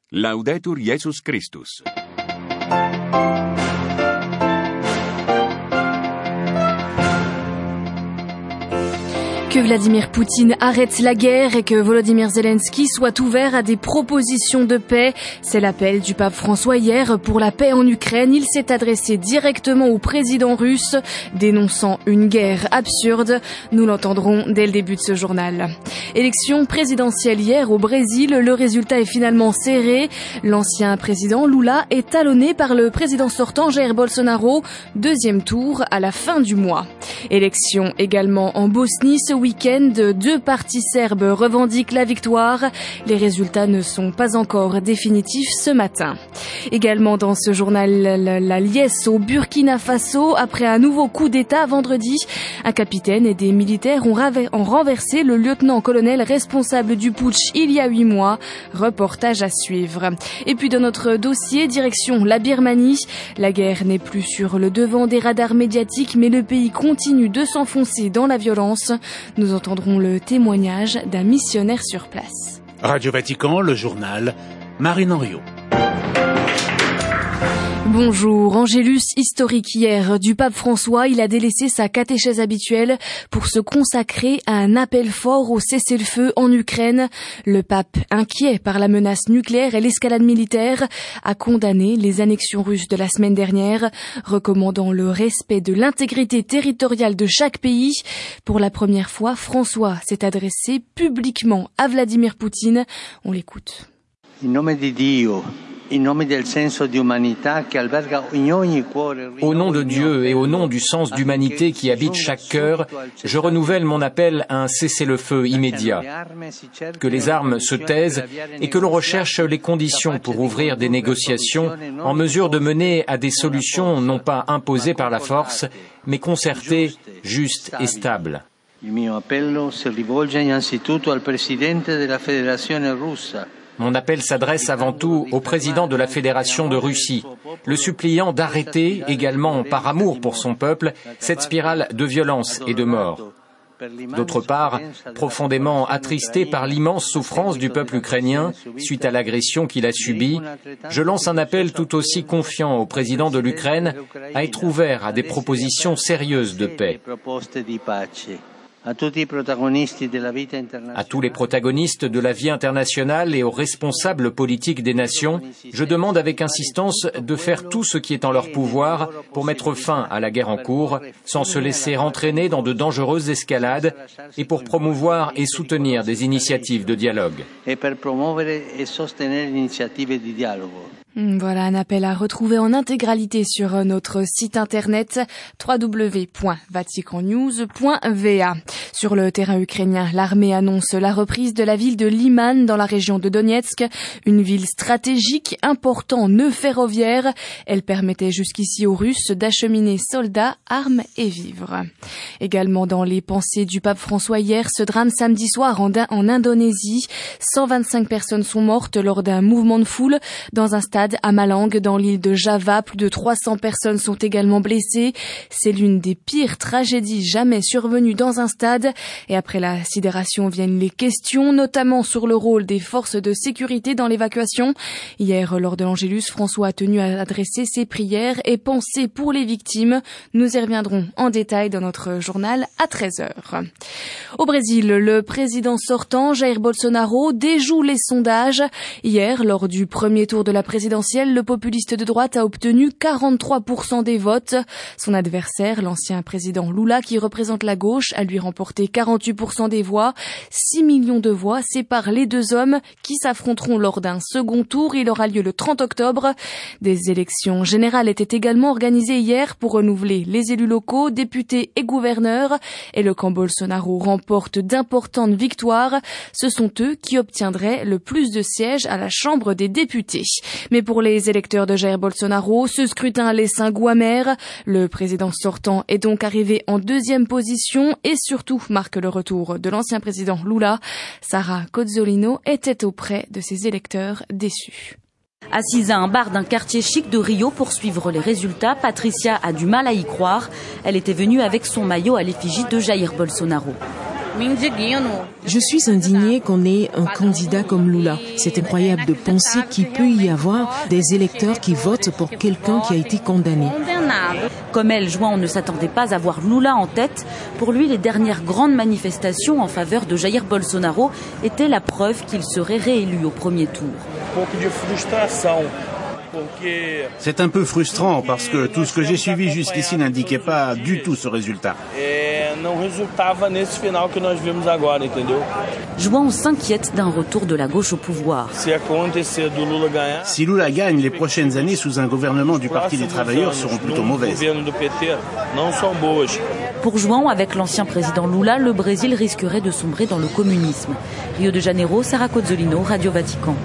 Laudetur Jesus Christus. Que Vladimir Poutine arrête la guerre et que Volodymyr Zelensky soit ouvert à des propositions de paix. C'est l'appel du pape François hier pour la paix en Ukraine. Il s'est adressé directement au président russe, dénonçant une guerre absurde. Nous l'entendrons dès le début de ce journal. Élection présidentielle hier au Brésil. Le résultat est finalement serré. L'ancien président Lula est talonné par le président sortant Jair Bolsonaro. Deuxième tour à la fin du mois. Élection également en Bosnie ce week-end. Deux partis serbes revendiquent la victoire. Les résultats ne sont pas encore définitifs ce matin. Également dans ce journal, la liesse au Burkina Faso. Après un nouveau coup d'État vendredi, un capitaine et des militaires ont renversé le lieutenant-colonel responsable du putsch il y a 8 mois. Reportage à suivre. Et puis dans notre dossier, direction la Birmanie. La guerre n'est plus sur le devant des radars médiatiques, mais le pays continue de s'enfoncer dans la violence. Nous entendrons le témoignage d'un missionnaire sur place. Radio Vatican, le journal, Marine Henriot. Bonjour, Angélus historique hier du pape François. Il a délaissé sa catéchèse habituelle pour se consacrer à un appel fort au cessez-le-feu en Ukraine. Le pape, inquiet par la menace nucléaire et l'escalade militaire, a condamné les annexions russes de la semaine dernière, recommandant le respect de l'intégrité territoriale de chaque pays. Pour la première fois, François s'est adressé publiquement à Vladimir Poutine. On l'écoute. In nome di Dio. Au nom de Dieu et au nom du sens d'humanité qui habite chaque cœur, je renouvelle mon appel à un cessez-le-feu immédiat. Que les armes se taisent et que l'on recherche les conditions pour ouvrir des négociations en mesure de mener à des solutions non pas imposées par la force, mais concertées, justes et stables. Il mio appello si rivolge innanzitutto al presidente della Federazione russa. Mon appel s'adresse avant tout au président de la Fédération de Russie, le suppliant d'arrêter, également par amour pour son peuple, cette spirale de violence et de mort. D'autre part, profondément attristé par l'immense souffrance du peuple ukrainien suite à l'agression qu'il a subie, je lance un appel tout aussi confiant au président de l'Ukraine à être ouvert à des propositions sérieuses de paix. À tous les protagonistes de la vie internationale et aux responsables politiques des nations, je demande avec insistance de faire tout ce qui est en leur pouvoir pour mettre fin à la guerre en cours, sans se laisser entraîner dans de dangereuses escalades et pour promouvoir et soutenir des initiatives de dialogue. Voilà un appel à retrouver en intégralité sur notre site internet www.vaticannews.va. Sur le terrain ukrainien, l'armée annonce la reprise de la ville de Liman dans la région de Donetsk, une ville stratégique, important nœud ferroviaire. Elle permettait jusqu'ici aux Russes d'acheminer soldats, armes et vivres. Également dans les pensées du pape François hier, ce drame samedi soir en Indonésie. 125 personnes sont mortes lors d'un mouvement de foule dans un stade à Malang, dans l'île de Java. Plus de 300 personnes sont également blessées. C'est l'une des pires tragédies jamais survenues dans un stade. Et après la sidération viennent les questions, notamment sur le rôle des forces de sécurité dans l'évacuation. Hier, lors de l'Angélus, François a tenu à adresser ses prières et pensées pour les victimes. Nous y reviendrons en détail dans notre journal à 13h. Au Brésil, le président sortant, Jair Bolsonaro, déjoue les sondages. Hier, lors du premier tour de la présidentielle, le populiste de droite a obtenu 43% des votes. Son adversaire, l'ancien président Lula, qui représente la gauche, a lui remporté 48% des voix. 6 millions de voix séparent les deux hommes qui s'affronteront lors d'un second tour. Il aura lieu le 30 octobre. Des élections générales étaient également organisées hier pour renouveler les élus locaux, députés et gouverneurs. Et le camp Bolsonaro remporte d'importantes victoires. Ce sont eux qui obtiendraient le plus de sièges à la Chambre des députés. Mais pour les électeurs de Jair Bolsonaro, ce scrutin laisse un goût amer. Le président sortant est donc arrivé en deuxième position et surtout marque le retour de l'ancien président Lula. Sarah Cozzolino était auprès de ses électeurs déçus. Assise à un bar d'un quartier chic de Rio pour suivre les résultats, Patricia a du mal à y croire. Elle était venue avec son maillot à l'effigie de Jair Bolsonaro. Je suis indignée qu'on ait un candidat comme Lula. C'est incroyable de penser qu'il peut y avoir des électeurs qui votent pour quelqu'un qui a été condamné. Comme elle, João ne s'attendait pas à voir Lula en tête. Pour lui, les dernières grandes manifestations en faveur de Jair Bolsonaro étaient la preuve qu'il serait réélu au premier tour. C'est un peu frustrant parce que tout ce que j'ai suivi jusqu'ici n'indiquait pas du tout ce résultat. João s'inquiète d'un retour de la gauche au pouvoir. Si Lula gagne, les prochaines années sous un gouvernement du Parti des travailleurs seront plutôt mauvaises. Pour João, avec l'ancien président Lula, le Brésil risquerait de sombrer dans le communisme. Rio de Janeiro, Sarah Cozzolino, Radio Vatican.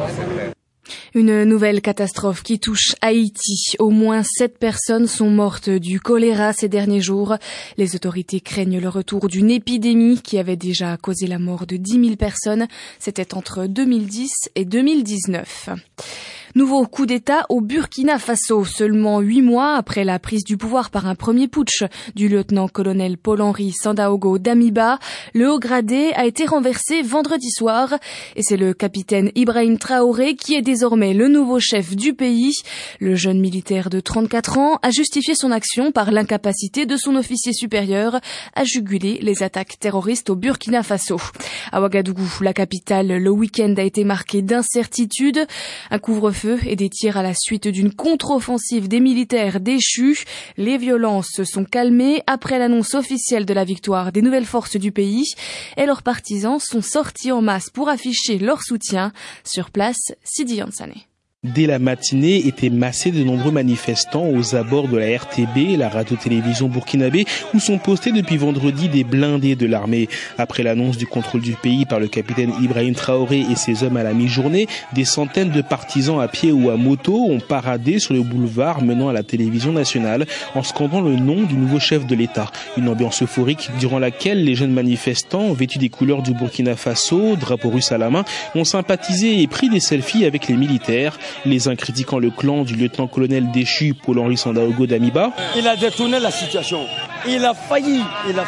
Une nouvelle catastrophe qui touche Haïti. Au moins 7 personnes sont mortes du choléra ces derniers jours. Les autorités craignent le retour d'une épidémie qui avait déjà causé la mort de 10 000 personnes. C'était entre 2010 et 2019. Nouveau coup d'État au Burkina Faso, seulement 8 mois après la prise du pouvoir par un premier putsch du lieutenant-colonel Paul-Henri Sandaogo Damiba. Le haut gradé a été renversé vendredi soir et c'est le capitaine Ibrahim Traoré qui est désormais le nouveau chef du pays. Le jeune militaire de 34 ans a justifié son action par l'incapacité de son officier supérieur à juguler les attaques terroristes au Burkina Faso. À Ouagadougou, la capitale, le week-end a été marqué d'incertitudes. Un couvre-feu et des tirs à la suite d'une contre-offensive des militaires déchus. Les violences se sont calmées après l'annonce officielle de la victoire des nouvelles forces du pays et leurs partisans sont sortis en masse pour afficher leur soutien. Sur place, Sidi Yansane. Dès la matinée, étaient massés de nombreux manifestants aux abords de la RTB, la radio-télévision burkinabé, où sont postés depuis vendredi des blindés de l'armée. Après l'annonce du contrôle du pays par le capitaine Ibrahim Traoré et ses hommes à la mi-journée, des centaines de partisans à pied ou à moto ont paradé sur le boulevard menant à la télévision nationale en scandant le nom du nouveau chef de l'État. Une ambiance euphorique durant laquelle les jeunes manifestants, vêtus des couleurs du Burkina Faso, drapeau russe à la main, ont sympathisé et pris des selfies avec les militaires. Les uns critiquant le clan du lieutenant-colonel déchu Paul-Henri Sandaogo Damiba. Il a détourné la situation. Il a failli.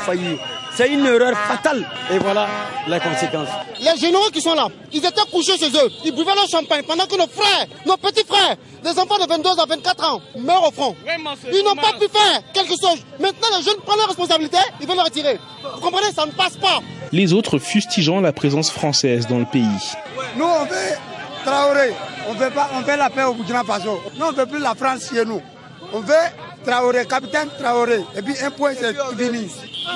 C'est une erreur fatale. Et voilà la conséquence. Les généraux qui sont là, ils étaient couchés chez eux. Ils buvaient leur champagne pendant que nos frères, nos petits frères, des enfants de 22 à 24 ans, meurent au front. Ils n'ont pas pu faire quelque chose. Maintenant, les jeunes prennent leurs responsabilités, ils veulent le retirer. Vous comprenez, ça ne passe pas. Les autres fustigeant la présence française dans le pays. Nous, on veut Traoré. On veut la paix au Burkina Faso. Nous, on ne veut plus la France chez nous. On veut Traoré, capitaine Traoré. Et puis un point, c'est fini.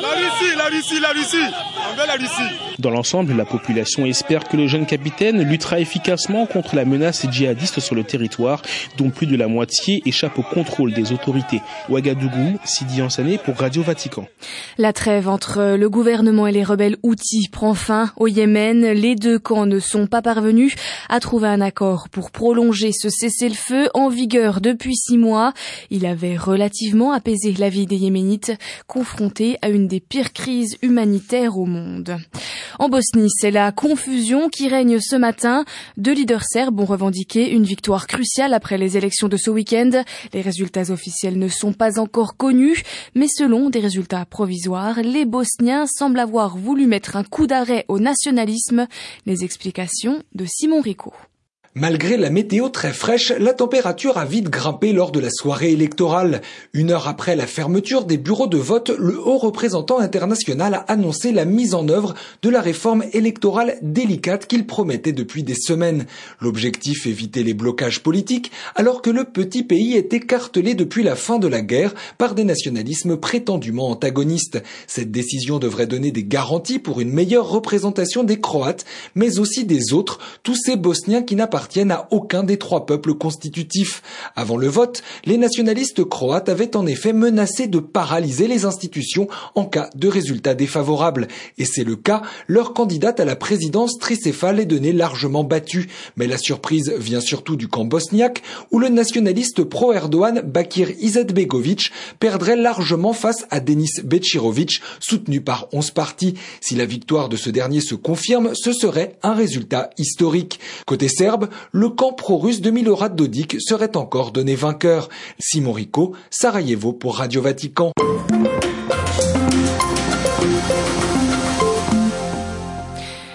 La Russie. On veut la Russie. Dans l'ensemble, la population espère que le jeune capitaine luttera efficacement contre la menace djihadiste sur le territoire, dont plus de la moitié échappe au contrôle des autorités. Ouagadougou, Sidi Yansane pour Radio Vatican. La trêve entre le gouvernement et les rebelles Houthis prend fin au Yémen. Les deux camps ne sont pas parvenus à trouver un accord pour prolonger ce cessez-le-feu en vigueur depuis 6 mois. Il avait relativement apaisé la vie des Yéménites, confrontés à une des pires crises humanitaires au monde. En Bosnie, c'est la confusion qui règne ce matin. 2 leaders serbes ont revendiqué une victoire cruciale après les élections de ce week-end. Les résultats officiels ne sont pas encore connus, mais selon des résultats provisoires, les Bosniens semblent avoir voulu mettre un coup d'arrêt au nationalisme. Les explications de Simon Rico. Malgré la météo très fraîche, la température a vite grimpé lors de la soirée électorale. 1 heure après la fermeture des bureaux de vote, le haut représentant international a annoncé la mise en œuvre de la réforme électorale délicate qu'il promettait depuis des semaines. L'objectif, éviter les blocages politiques, alors que le petit pays est écartelé depuis la fin de la guerre par des nationalismes prétendument antagonistes. Cette décision devrait donner des garanties pour une meilleure représentation des Croates, mais aussi des autres, tous ces Bosniens qui n'appartiennent à aucun des 3 peuples constitutifs. Avant le vote, les nationalistes croates avaient en effet menacé de paralyser les institutions en cas de résultats défavorables. Et c'est le cas, leur candidate à la présidence tricéphale est donnée largement battue. Mais la surprise vient surtout du camp bosniaque, où le nationaliste pro-Erdogan Bakir Izetbegovic perdrait largement face à Denis Bečirović, soutenu par 11 partis. Si la victoire de ce dernier se confirme, ce serait un résultat historique. Côté serbe, le camp pro-russe de Milorad Dodik serait encore donné vainqueur. Simon Rico, Sarajevo pour Radio Vatican.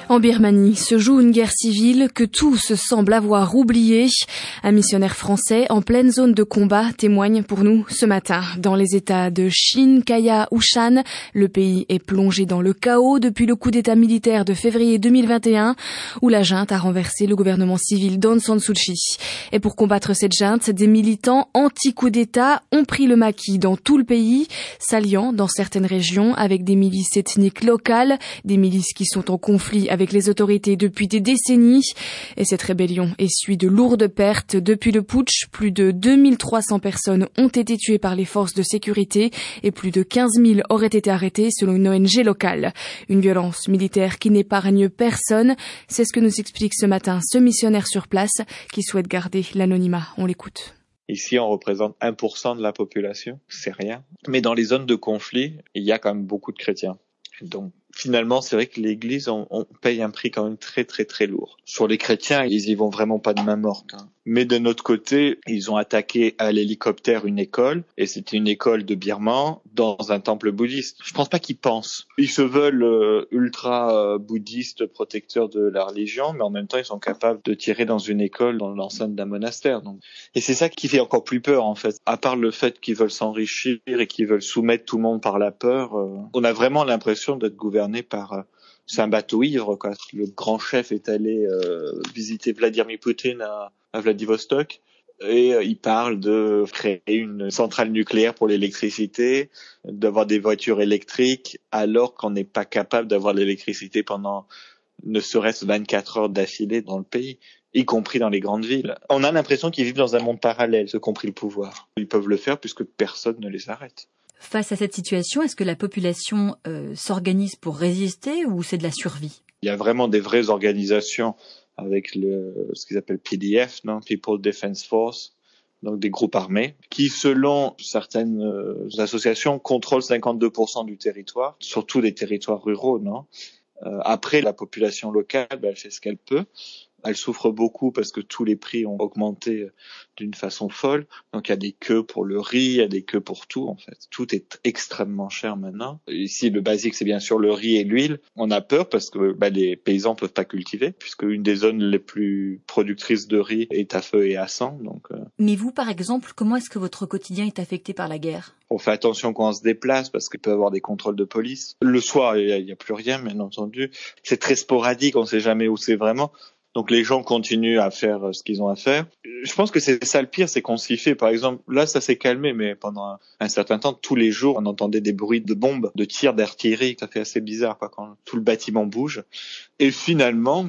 En Birmanie se joue une guerre civile que tous semblent avoir oubliée. Un missionnaire français en pleine zone de combat témoigne pour nous ce matin. Dans les États de Chin, Kaya ou Shan, le pays est plongé dans le chaos depuis le coup d'État militaire de février 2021 où la junte a renversé le gouvernement civil d'Aung San Suu Kyi. Et pour combattre cette junte, des militants anti-coup d'État ont pris le maquis dans tout le pays, s'alliant dans certaines régions avec des milices ethniques locales, des milices qui sont en conflit avec les autorités depuis des décennies. Et cette rébellion essuie de lourdes pertes. Depuis le putsch, plus de 2300 personnes ont été tuées par les forces de sécurité et plus de 15 000 auraient été arrêtées selon une ONG locale. Une violence militaire qui n'épargne personne. C'est ce que nous explique ce matin ce missionnaire sur place qui souhaite garder l'anonymat. On l'écoute. Ici, on représente 1% de la population. C'est rien. Mais dans les zones de conflit, il y a quand même beaucoup de chrétiens. Donc, finalement, c'est vrai que l'Église, on paye un prix quand même très, très, très lourd. Sur les chrétiens, ils y vont vraiment pas de main morte. Mais de notre côté, ils ont attaqué à l'hélicoptère une école, et c'était une école de birmans dans un temple bouddhiste. Je pense pas qu'ils pensent. Ils se veulent ultra bouddhistes, protecteurs de la religion, mais en même temps, ils sont capables de tirer dans une école, dans l'enceinte d'un monastère. Donc. Et c'est ça qui fait encore plus peur, en fait. À part le fait qu'ils veulent s'enrichir et qu'ils veulent soumettre tout le monde par la peur, on a vraiment l'impression d'être gouverné par... c'est un bateau ivre, quoi. Le grand chef est allé visiter Vladimir Poutine à Vladivostok et il parle de créer une centrale nucléaire pour l'électricité, d'avoir des voitures électriques, alors qu'on n'est pas capable d'avoir de l'électricité pendant ne serait-ce 24 heures d'affilée dans le pays, y compris dans les grandes villes. On a l'impression qu'ils vivent dans un monde parallèle, ceux qui ont pris le pouvoir. Ils peuvent le faire puisque personne ne les arrête. Face à cette situation, est-ce que la population s'organise pour résister ou c'est de la survie? Il y a vraiment des vraies organisations avec ce qu'ils appellent PDF, non? People Defense Force, donc des groupes armés, qui selon certaines associations contrôlent 52% du territoire, surtout des territoires ruraux, non? Après, la population locale, elle fait ce qu'elle peut. Elle souffre beaucoup parce que tous les prix ont augmenté d'une façon folle. Donc il y a des queues pour le riz, il y a des queues pour tout en fait. Tout est extrêmement cher maintenant. Ici le basique c'est bien sûr le riz et l'huile. On a peur parce que les paysans peuvent pas cultiver puisque une des zones les plus productrices de riz est à feu et à sang. Donc. Mais vous par exemple, comment est-ce que votre quotidien est affecté par la guerre? On fait attention quand on se déplace parce qu'il peut y avoir des contrôles de police. Le soir il y a plus rien bien entendu. C'est très sporadique, on sait jamais où c'est vraiment. Donc les gens continuent à faire ce qu'ils ont à faire. Je pense que c'est ça le pire, c'est qu'on s'y fait. Par exemple, là ça s'est calmé, mais pendant un certain temps, tous les jours, on entendait des bruits de bombes, de tirs d'artillerie. Ça fait assez bizarre quoi, quand tout le bâtiment bouge. Et finalement,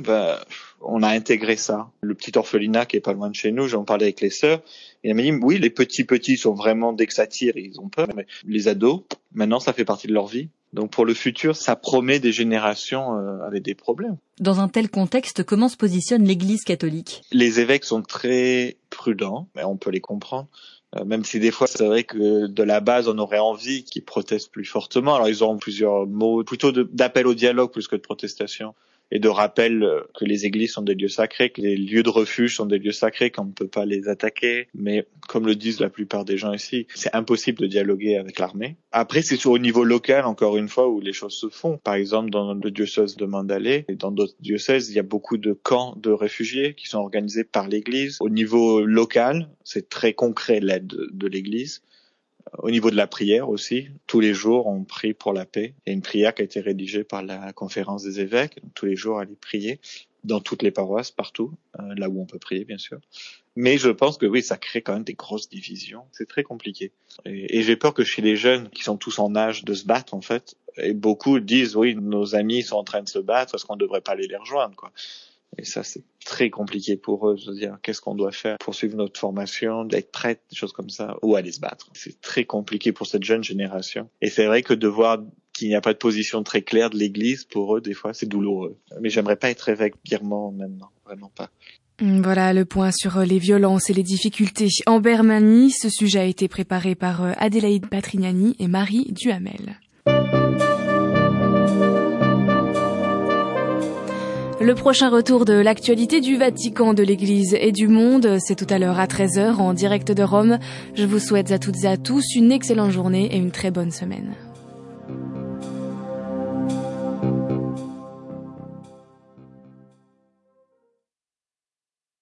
on a intégré ça. Le petit orphelinat qui est pas loin de chez nous, j'en parlais avec les sœurs. Et elles m'ont dit, oui, les petits sont vraiment, dès que ça tire, ils ont peur. Mais les ados, maintenant, ça fait partie de leur vie. Donc pour le futur, ça promet des générations avec des problèmes. Dans un tel contexte, comment se positionne l'Église catholique? Les évêques sont très prudents, mais on peut les comprendre. Même si des fois, c'est vrai que de la base, on aurait envie qu'ils protestent plus fortement. Alors ils ont plusieurs mots, plutôt d'appel au dialogue plus que de protestation. Et de rappel que les églises sont des lieux sacrés, que les lieux de refuge sont des lieux sacrés, qu'on ne peut pas les attaquer. Mais comme le disent la plupart des gens ici, c'est impossible de dialoguer avec l'armée. Après, c'est au niveau local, encore une fois, où les choses se font. Par exemple, dans le diocèse de Mandalay et dans d'autres diocèses, il y a beaucoup de camps de réfugiés qui sont organisés par l'église. Au niveau local, c'est très concret l'aide de l'église. Au niveau de la prière aussi, tous les jours on prie pour la paix. Il y a une prière qui a été rédigée par la conférence des évêques. Donc, tous les jours aller prier dans toutes les paroisses, partout, là où on peut prier bien sûr. Mais je pense que oui, ça crée quand même des grosses divisions. C'est très compliqué. Et j'ai peur que chez les jeunes qui sont tous en âge de se battre en fait, et beaucoup disent oui, nos amis sont en train de se battre, est-ce qu'on ne devrait pas aller les rejoindre quoi. Et ça, c'est très compliqué pour eux de se dire qu'est-ce qu'on doit faire pour suivre notre formation, d'être prête, des choses comme ça, ou aller se battre. C'est très compliqué pour cette jeune génération. Et c'est vrai que de voir qu'il n'y a pas de position très claire de l'Église, pour eux, des fois, c'est douloureux. Mais j'aimerais pas être évêque birman maintenant, vraiment pas. Voilà le point sur les violences et les difficultés en Birmanie. Ce sujet a été préparé par Adélaïde Patrignani et Marie Duhamel. Le prochain retour de l'actualité du Vatican, de l'Église et du monde, c'est tout à l'heure à 13h en direct de Rome. Je vous souhaite à toutes et à tous une excellente journée et une très bonne semaine.